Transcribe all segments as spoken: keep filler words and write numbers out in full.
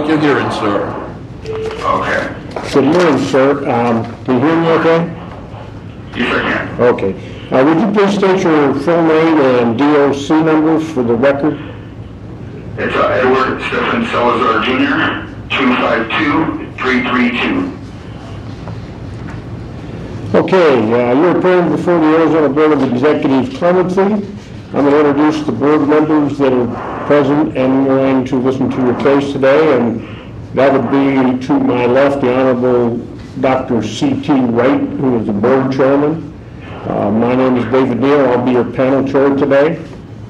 like your hearing, sir. Okay. Good morning, sir. Um, can you hear me okay? Yes, I can. Okay. Uh, would you please state your full name and D O C number for the record? It's uh, Edward Stephen Salazar Junior, two five two, three three two. Okay, uh, you're appearing before the Arizona Board of Executive Clemency. I'm going to introduce the board members that are present and going to listen to your case today, and that would be to my left, the Honorable Doctor C T Wright, who is the board chairman. Uh, my name is David Neal. I'll be your panel chair today.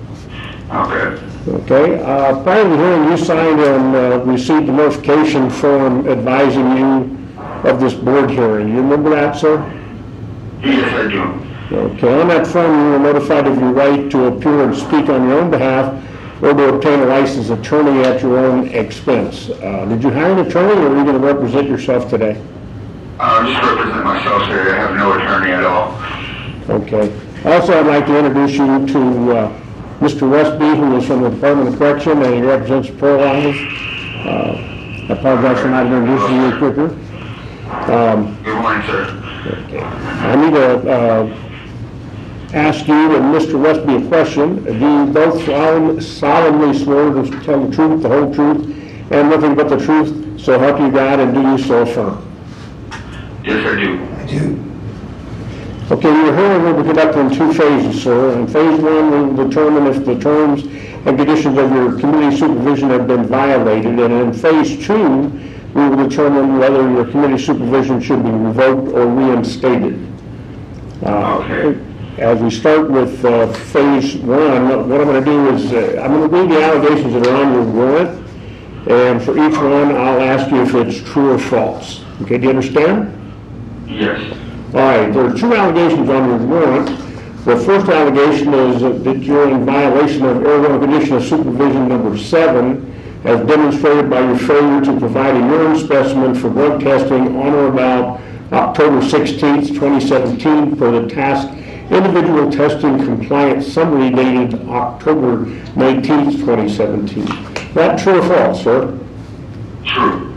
Okay. Okay. Uh, prior to the hearing, you signed and uh, received a notification form advising you of this board hearing. You remember that, sir? Yes, I do. Okay. On that form, you were notified of your right to appear and speak on your own behalf or to obtain a licensed attorney at your own expense. Uh, did you hire an attorney, or are you going to represent yourself today? I'm just representing myself here. I have no attorney at all. Okay. Also, I'd like to introduce you to uh, Mister Westby, who is from the Department of Correction, and he represents the parole office. Uh, I apologize for not introducing you quicker. Um, Good morning, sir. okay. I need to uh, ask you and Mister Westby a question. Do you both solemnly swear to tell the truth, the whole truth, and nothing but the truth, so help you God, and do you so affirm? Yes, I do. I do. Okay, your hearing will be conducted in two phases, sir. In phase one, we'll determine if the terms and conditions of your community supervision have been violated, and in phase two, we will determine whether your community supervision should be revoked or reinstated. Uh, Okay. As we start with uh, phase one, what I'm going to do is uh, I'm going to read the allegations that are on your warrant, and for each one, I'll ask you if it's true or false. Okay, do you understand? Yes. All right, there are two allegations on your warrant. The first allegation is that you're in violation of Arizona Condition of Supervision number seven, as demonstrated by your failure to provide a urine specimen for drug testing on or about October sixteenth, twenty seventeen, per the task individual testing compliance summary dated October nineteenth, twenty seventeen. That true or false, sir? True.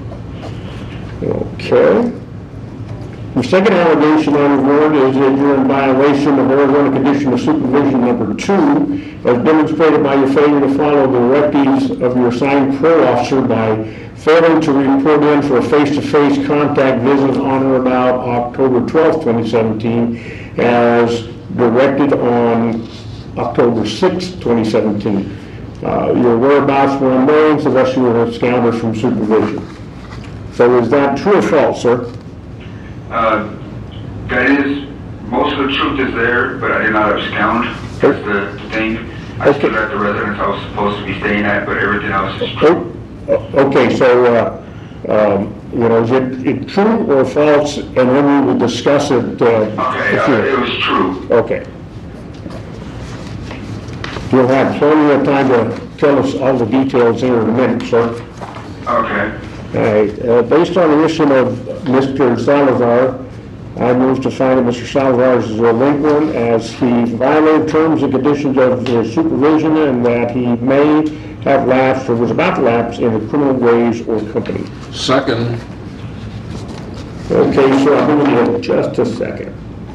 Okay. The second allegation on your warrant is that you're in violation of Arizona Condition of Supervision number two, as demonstrated by your failure to follow the directives of your assigned parole officer by failing to report in for a face-to-face contact visit on or about October twelfth, twenty seventeen, as directed on October sixth, twenty seventeen. Uh, your whereabouts were unknown, so thus you were absconded from supervision. So is that true or false, sir? Uh, that is, most of the truth is there, but I did not abscond. That's the thing. I Okay. stood at the residence I was supposed to be staying at, but everything else is true. Oh, okay, so, uh, um, you know, is it, it true or false, and then we will discuss it. Uh, Okay, uh, it was true. Okay. You'll have plenty of time to tell us all the details here in a minute, sir. Okay. All right, uh, based on the issue of Mister Salazar, I move to find that Mister Salazar is a delinquent as he violated terms and conditions of his supervision, and that he may have lapsed or was about to lapse in the criminal ways or company. Second. Okay, so I'm going to give just a second.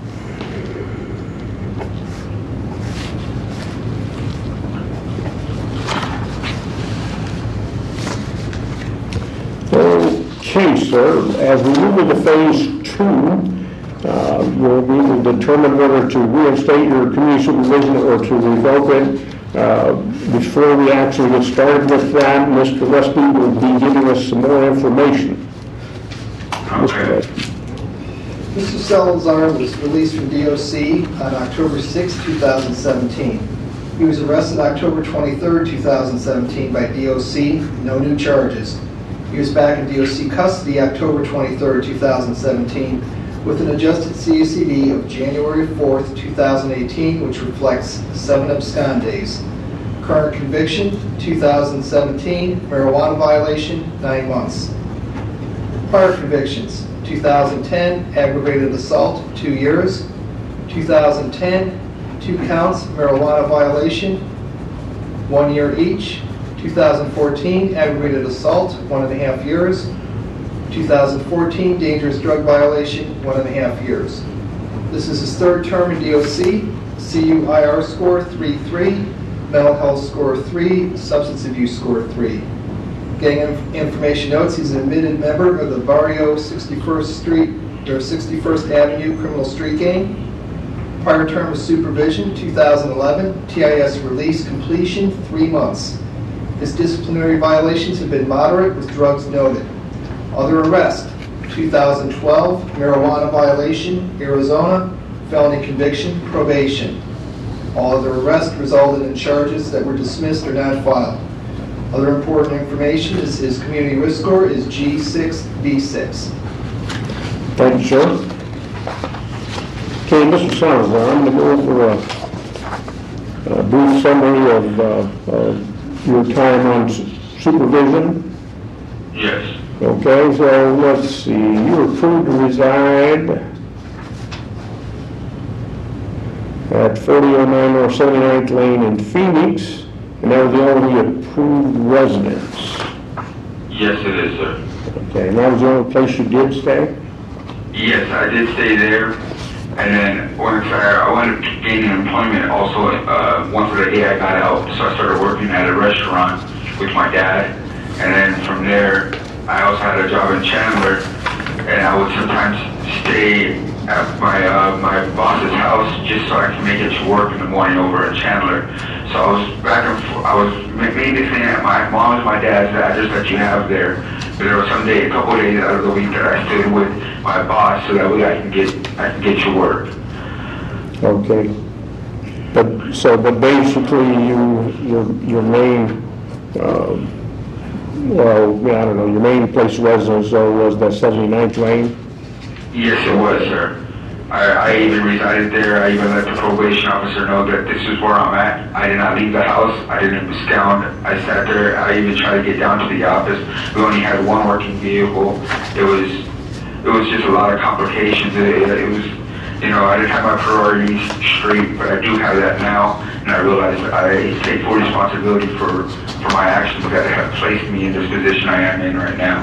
Okay, sir, as we move into phase two, uh, we'll, we will determine whether to reinstate your community supervision or to revoke it. Uh, before we actually get started with that, Mister Westby will be giving us some more information. Mister Okay. Westby. Mister Salazar was released from D O C on October sixth, two thousand seventeen. He was arrested October twenty-third, two thousand seventeen by D O C, no new charges. He was back in D O C custody October twenty-third, two thousand seventeen, with an adjusted C A C D of January fourth, two thousand eighteen, which reflects seven abscond days. Current conviction, two thousand seventeen, marijuana violation, nine months. Prior convictions, two thousand ten, aggravated assault, two years. two thousand ten, two counts, marijuana violation, one year each. two thousand fourteen, aggravated assault, one and a half years. two thousand fourteen, dangerous drug violation, one and a half years. This is his third term in D O C. C U I R score three three, mental health score three, substance abuse score three. Gang inf- information notes, he's an admitted member of the Barrio sixty-first Street or sixty-first Avenue Criminal Street Gang. Prior term of supervision, two thousand eleven, T I S release completion, three months. His disciplinary violations have been moderate with drugs noted. Other arrest, two thousand twelve, marijuana violation, Arizona, felony conviction, probation. All other arrests resulted in charges that were dismissed or not filed. Other important information is his community risk score is G six B six. Thank you, sir. Okay, Mister Salazar, I'm going to go over a, a brief summary of, uh, of your time on su- supervision. Yes. Okay, so let's see, you were approved to reside at forty oh nine North seventy-ninth Lane in Phoenix, and that was the only approved residence. Yes, it is, sir. Okay, and that was the only place you did stay? Yes, I did stay there, and then once I, I wanted to gain employment also, uh, once the day I got out, so I started working at a restaurant with my dad, and then from there, I also had a job in Chandler, and I would sometimes stay at my uh, my boss's house just so I can make it to work in the morning over in Chandler. So I was back and forth, I was mainly staying at my mom's, my dad's, the address that you have there. But there was some day, a couple of days out of the week that I stayed with my boss, so that way I can get I can get to work. Okay. But, so, but basically you, your, your main, uh, well, I don't know, your main place of residence though was that seventy-ninth Lane? Yes, it was, sir. I, I even resided there. I even let the probation officer know that this is where I'm at. I did not leave the house. I didn't abscond. I sat there. I even tried to get down to the office. We only had one working vehicle. It was, it was just a lot of complications. It, it was, you know, I didn't have my priorities straight, but I do have that now. And I realized I take full responsibility for, for my actions that have placed me in this position I am in right now.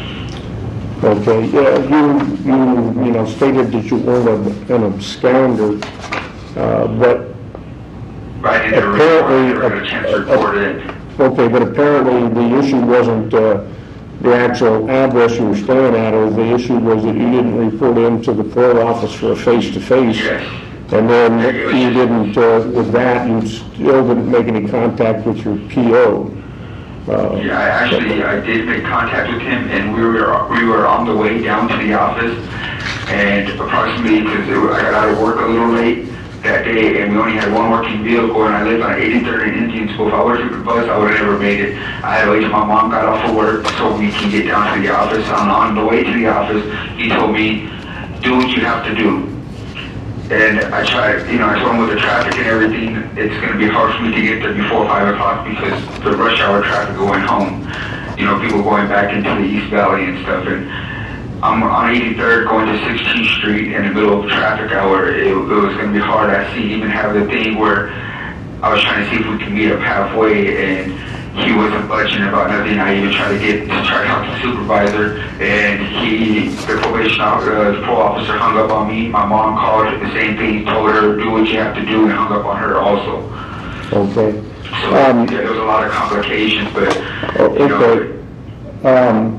Okay, yeah, you, you, you know, stated that you weren't a- an absconder, uh, but But I didn't report, I apparently, never got a chance to report it. okay, but apparently the issue wasn't, uh, the actual address you were staying at, or the issue was that you didn't report in to the parole office for a face-to-face. Yes. And then you didn't, uh, with that, you still didn't make any contact with your P O. Uh, Yeah, I actually, I did make contact with him, and we were, we were on the way down to the office, and approximately, because I got out of work a little late that day, and we only had one working vehicle, and I lived on eighty-third and Indian School. If I would have took the bus, I would have never made it. I had to wait till my mom got off of work so we can get down to the office. On, on the way to the office, he told me, do what you have to do. And I tried, you know, I told him with the traffic and everything, it's going to be hard for me to get there before five o'clock because the rush hour traffic going home, you know, people going back into the East Valley and stuff. And I'm on eighty-third going to sixteenth Street in the middle of traffic hour. It, it was going to be hard. I see even have the thing where I was trying to see if we can meet up halfway, and he wasn't budging about nothing. I even tried to get to try to talk to the supervisor, and he, the probation officer, uh, the parole officer, hung up on me. My mom called the same thing, told her do what you have to do, and hung up on her also. Okay. So Um, yeah, there was a lot of complications, but Oh, you know, okay. Um,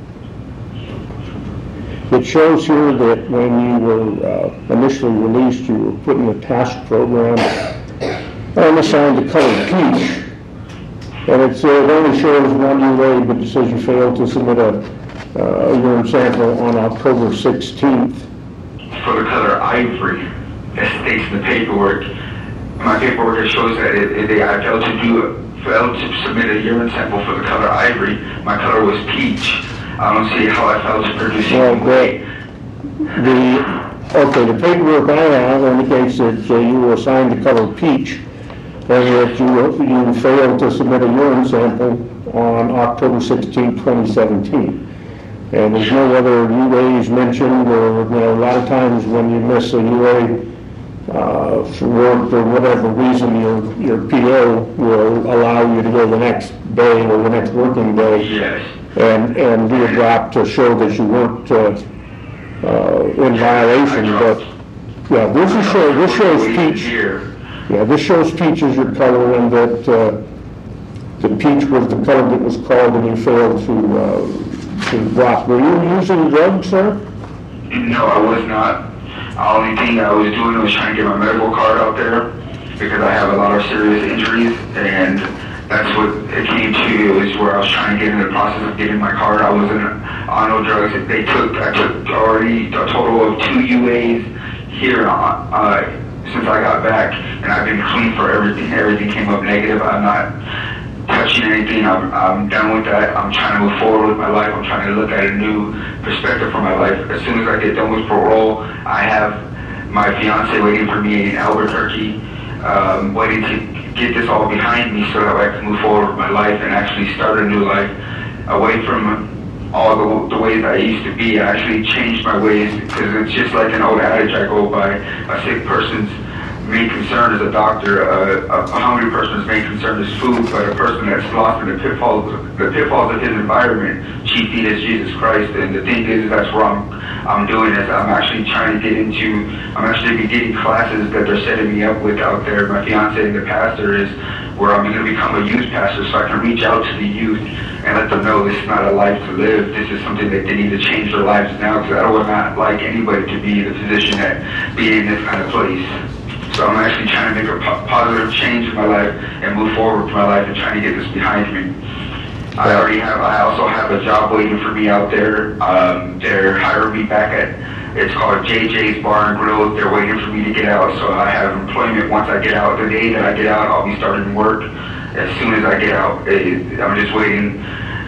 It shows here that when you were uh, initially released, you were put in a task program and assigned the color peach. And it's, uh, it only shows one U A, but it says you failed to submit a uh, urine sample on October sixteenth. for the color ivory, that states in the paperwork. In my paperwork, it shows that it, it, I failed to do, failed to submit a urine sample for the color ivory. My color was peach. I don't see how I failed to produce Well, any way. The, okay, the paperwork I have indicates that uh, you were assigned the color peach, and that you, you failed to submit a urine sample on October sixteenth, twenty seventeen. And there's no other U As mentioned, or, you know, a lot of times when you miss a U A, uh, for work or whatever reason, your, your P O will allow you to go the next day or the next working day. Yes. And, and do a drop to show that you weren't, uh, uh, in violation, but, yeah, this is show, this shows peach. Here. Yeah, this shows peach as your color, and that, uh, the peach was the color that was called and you failed to, uh, to drop. Were you using drugs, sir? No, I was not. The only thing I was doing was trying to get my medical card out there because I have a lot of serious injuries, and that's what it came to, is where I was trying to get in the process of getting my card. I wasn't on no drugs. They took, I took already a total of two U As here uh, since I got back, and I've been clean for everything. Everything came up negative. I'm not touching anything. I'm, I'm done with that. I'm trying to move forward with my life. I'm trying to look at a new perspective for my life. As soon as I get done with parole, I have my fiance waiting for me in Albuquerque, um, waiting to get this all behind me so that I can move forward with my life and actually start a new life away from all the, the ways I used to be. I actually changed my ways because it's just like an old adage I go by: a sick person's main concern is a doctor, a, a hungry person's main concern is food, but a person that's lost in the pitfalls, the pitfalls of his environment, chief feed is Jesus Christ. And the thing is, that's what I'm, I'm doing is I'm actually trying to get into, I'm actually be getting classes that they're setting me up with out there. My fiance and the pastor is where I'm going to become a youth pastor, so I can reach out to the youth and let them know this is not a life to live. This is something that they need to change their lives now, because I would not like anybody to be in the position that be in this kind of place. So I'm actually trying to make a po positive change in my life and move forward with my life and trying to get this behind me. I already have, I also have a job waiting for me out there. Um, they're hiring me back at, it's called J J's Bar and Grill. They're waiting for me to get out, so I have employment once I get out. The day that I get out, I'll be starting work as soon as I get out. It, I'm just waiting,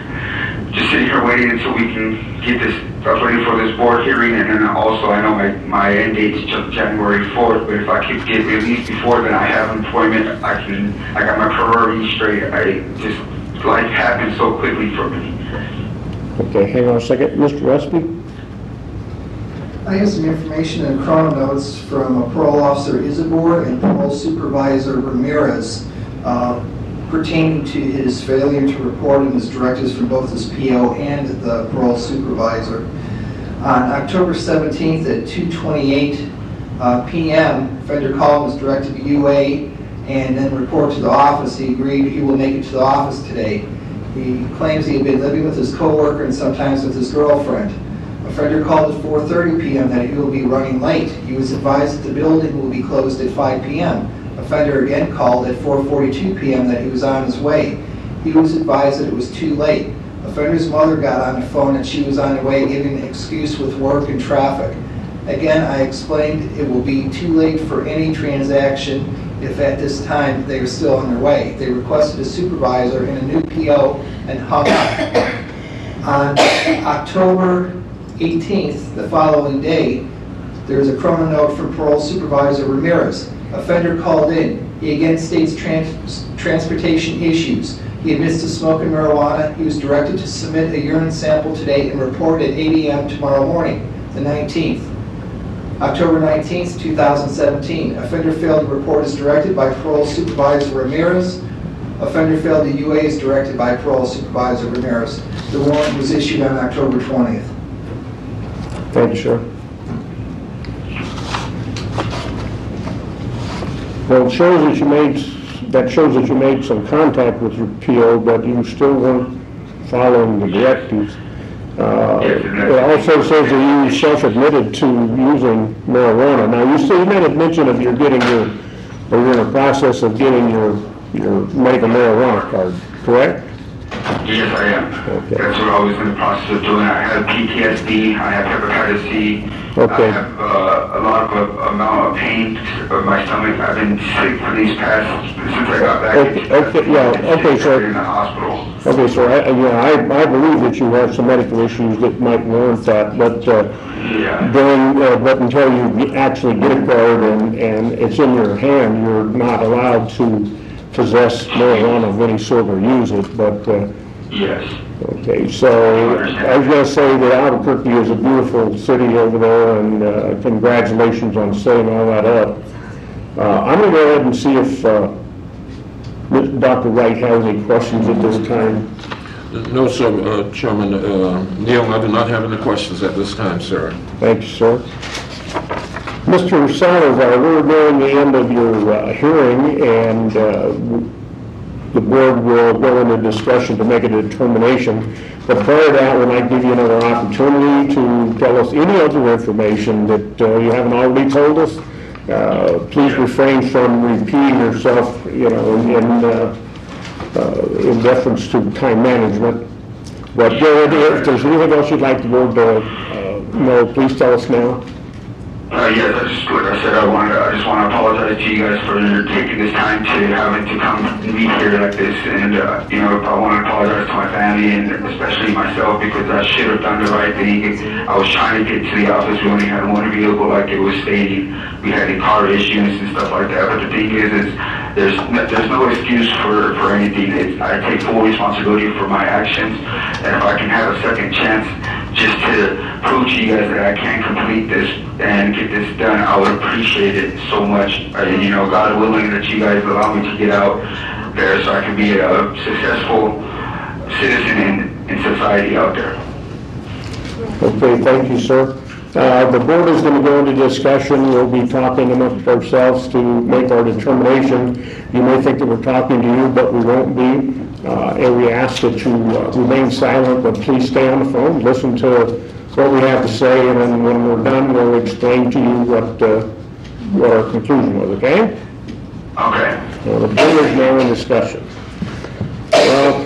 just sitting here waiting until we can get this. I was waiting for this board hearing, and then also I know my, my end date's January fourth, but if I could get released before then, I have employment. I can, I got my priorities straight. I just, life happened so quickly for me. Okay, hang on a second. Mister Espy? I have some information in chrono notes from Parole Officer Isabor and Parole Supervisor Ramirez uh, pertaining to his failure to report and his directives from both his P O and the Parole Supervisor. On October seventeenth at two twenty-eight uh, p m, offender called and was directed to U A and then report to the office. He agreed he will make it to the office today. He claims he had been living with his coworker and sometimes with his girlfriend. Offender called at four thirty p m that he will be running late. He was advised that the building will be closed at five p m Offender again called at four forty-two p m that he was on his way. He was advised that it was too late. Offender's mother got on the phone and she was on her way, giving an excuse with work and traffic. Again, I explained it will be too late for any transaction if at this time they are still on their way. They requested a supervisor and a new P O and hung up. On October eighteenth, the following day, there is a chrono note from Parole Supervisor Ramirez. Offender called in. He again states trans transportation issues. He admits to smoking marijuana. He was directed to submit a urine sample today and report at eight a m tomorrow morning, the nineteenth. October nineteenth, two thousand seventeen. Offender failed to report as directed by Parole Supervisor Ramirez. Offender failed to U A as directed by Parole Supervisor Ramirez. The warrant was issued on October twentieth. Thank you, sir. Well, it shows that you made, that shows that you made some contact with your P O, but you still weren't following the directives. Uh, it also says that you self-admitted to using marijuana. Now, you say you made a mention of you're getting your, or you're in the process of getting your, your medical marijuana card, correct? Yes, I am. Okay. That's what I was in the process of doing. I have P T S D, I have hepatitis C, okay. I have uh, a lot of uh, amount of pain of my stomach. I've been sick for these past, since I got back. Okay, okay, yeah, okay, sir. In the hospital. Okay, so I, yeah, I, I believe that you have some medical issues that might warrant that, but uh, yeah. during, uh, but until you actually get a card and, and it's in your hand, you're not allowed to possess marijuana of any sort or use it, but uh, yes. Okay, so I was going to say that Albuquerque is a beautiful city over there, and uh, congratulations on setting all that up. Uh, I'm going to go ahead and see if uh, Doctor Wright has any questions at this time. No, sir, uh, Chairman. Uh, Neil, I do not have any questions at this time, sir. Thank you, sir. Mister Salazar, we're nearing the end of your uh, hearing, and uh, the board will go into discussion to make a determination. But prior to that, we'd like to give you another opportunity to tell us any other information that uh, you haven't already told us. Uh, please refrain from repeating yourself, you know, in, uh, uh, in reference to time management. But uh, if there's anything else you'd like the board to uh, know, please tell us now. Uh, yes, I just, like I said, I wanted, I just want to apologize to you guys for taking this time to having to come meet here like this, and uh, you know, I want to apologize to my family and especially myself because I should have done the right thing. I was trying to get to the office. We only had one vehicle, like it was stating. We had car issues and stuff like that. But the thing is, is there's no, there's no excuse for for anything. It's, I take full responsibility for my actions, and if I can have a second chance just to prove to you guys that I can complete this and get this done, I would appreciate it so much. Uh, you know, God willing that you guys allow me to get out there so I can be a successful citizen in, in society out there. Okay, thank you, sir. Uh, the board is going to go into discussion. We'll be talking amongst ourselves to make our determination. You may think that we're talking to you, but we won't be. Uh, and we ask that you uh, remain silent, but please stay on the phone, listen to what we have to say, and then when we're done, we'll explain to you what, uh, what our conclusion was, okay? Okay. Well, the board is now in discussion. Well,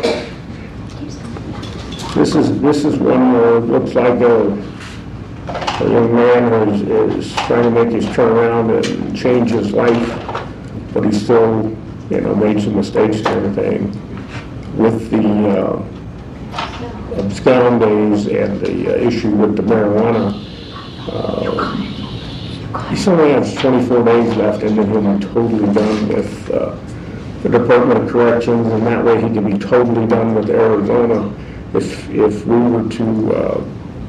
this is, this is one where it looks like a, a young man is, is trying to make his turnaround and change his life, but he still, you know, made some mistakes and everything. With the uh, abscond days and the uh, issue with the marijuana, uh, he only has twenty-four days left, and then he'll be totally done with uh, the Department of Corrections, and that way he can be totally done with Arizona. If if we were to uh,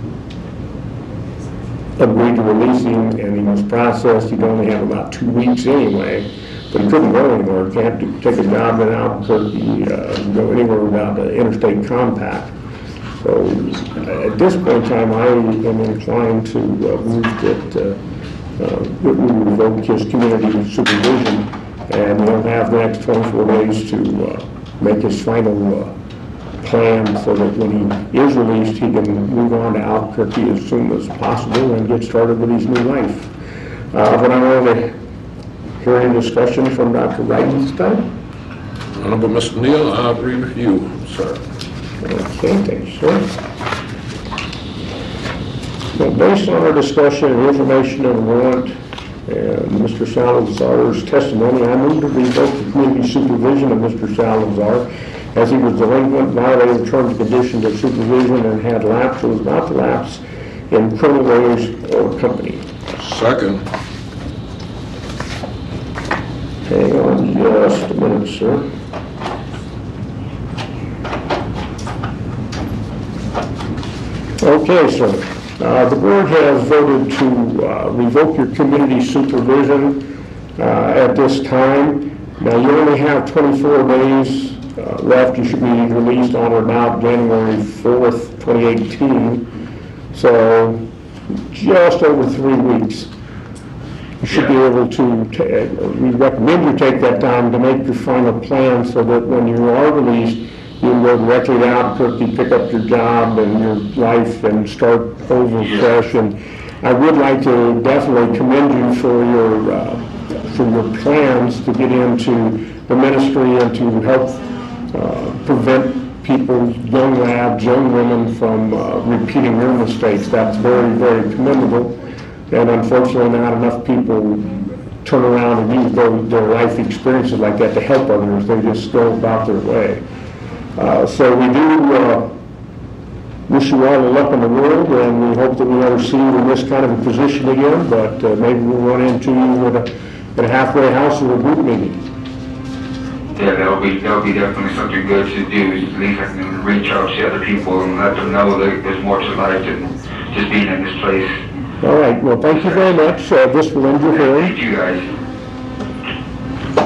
agree to release him and he was processed, he'd only have about two weeks anyway. But he couldn't go anywhere. He can't do, take a job in Albuquerque, uh, go anywhere without an interstate compact. So uh, at this point in time, I am inclined to uh, move that, uh, uh, that we revoke his community supervision, and he'll have the next twenty-four days to uh, make his final uh, plan so that when he is released, he can move on to Albuquerque as soon as possible and get started with his new life. Uh, but I'm going to hear any discussion from Doctor Wright this time? Honorable Mister Neal, I agree with you, sir. Okay, thank you, sir. Well, based on our discussion and information and warrant and Mister Salazar's testimony, I move to revoke the community supervision of Mister Salazar as he was delinquent, violated the terms and conditions of supervision, and had lapsed or was about to lapse in criminal ways or company. Second. Hang on just a minute, sir. Okay, sir. Uh, the board has voted to uh, revoke your community supervision uh, at this time. Now, you only have twenty-four days uh, left. You should be released on or about January fourth, twenty eighteen. So, just over three weeks. You should be able to, ta- we recommend you take that time to make your final plan so that when you are released, you can go directly to Albuquerque, pick up your job and your life and start over fresh. And I would like to definitely commend you for your, uh, for your plans to get into the ministry and to help uh, prevent people, young lads, young women from uh, repeating their mistakes. That's very, very commendable. And unfortunately, not enough people turn around and use their, their life experiences like that to help others. They just go about their way. Uh, so we do uh, wish you all the luck in the world, and we hope that we never see you in this kind of a position again, but uh, maybe we'll run into you at a, at a halfway house or a group meeting. Yeah, that'll be that'll be definitely something good to do. At least I can reach out to other people and let them know that there's more to life than just being in this place. All right. Well, thank you very much. Uh, this will end your hearing. Thank you, guys.